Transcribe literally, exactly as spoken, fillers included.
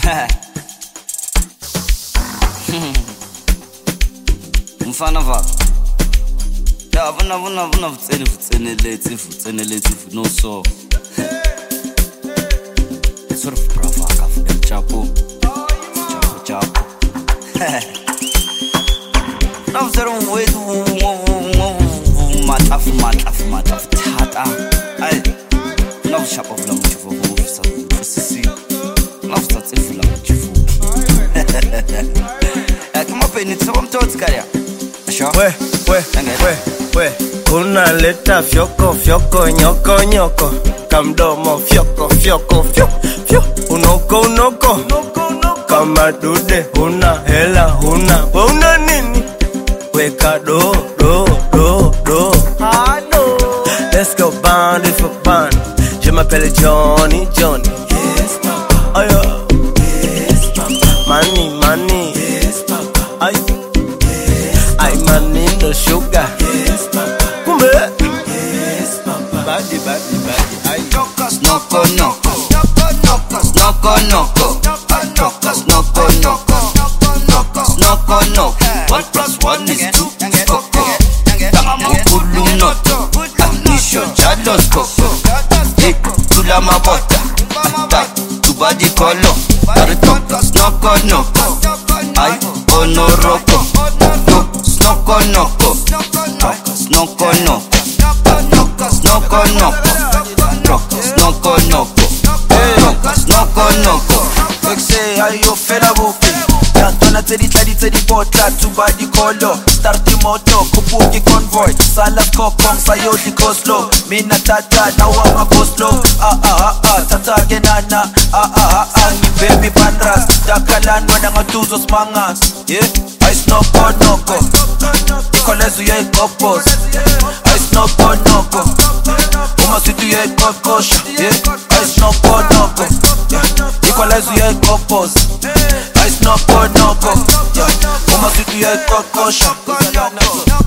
Mfana vaka. Ya vuna vuna vuna vutseni vutseni leti vutseni leti no so. Sort of brava ka fu el chapo. Chapo chapo. Na vutsero wetu matafu matafu matafu tata. Ai. Na vushapa vula mchifu vufisa. Sisi. Na vutsatsi vula mchifu. Ya kama peni tsaba mtotsi kaya. We, we, we, we. Unaleta fyoko, fyoko, nyoko, nyoko. Kamdomo, fyoko, fyoko, fyoko, fyoko. Unoko, unoko. Kama dude, huna hela, huna. We una nini? Weka do, do, do, do. Hado. Let's go band if a band. Je m'appelle Johnny, Johnny. Yes, papa. Oh, yo. Yes, papa. Money, money. Yes, papa. Aye. I'm a need sugar. Yes, papa. Come here. Yes, papa. Body, body, body. I Chocas noko noko. Chocas noko noko. Chocas noko noko. Chocas noko noko. One plus one is two. Coco. Tamu kulu noto. Nisho chados coco. Hey, tula mabota. Ata, tu body color. Chocas noko noko. Ay, onoroko. Noko noko, noko noko, noko noko, noko noko, noko noko. Ik say, are you fed up with me? Ja, tona tedi tadi tedi botla, tu body color. Start the motor, kupuki convoy. Salas kokong, sayo di go slow. Mina tata, now I'm a go slow. Ah ah ah ah, tata genana. Ah ah ah ah, ni baby pandras. Dakalan wana ngotuzos mangas. Yeah, ice noko noko. Ikolezu ye kopos. Ice noko noko. Uma situ ye kokosha. Yeah, ice noko noko. Yeah, ikolezu ye kopos. Ice noko noko. Yeah, uma situ ye kokosha.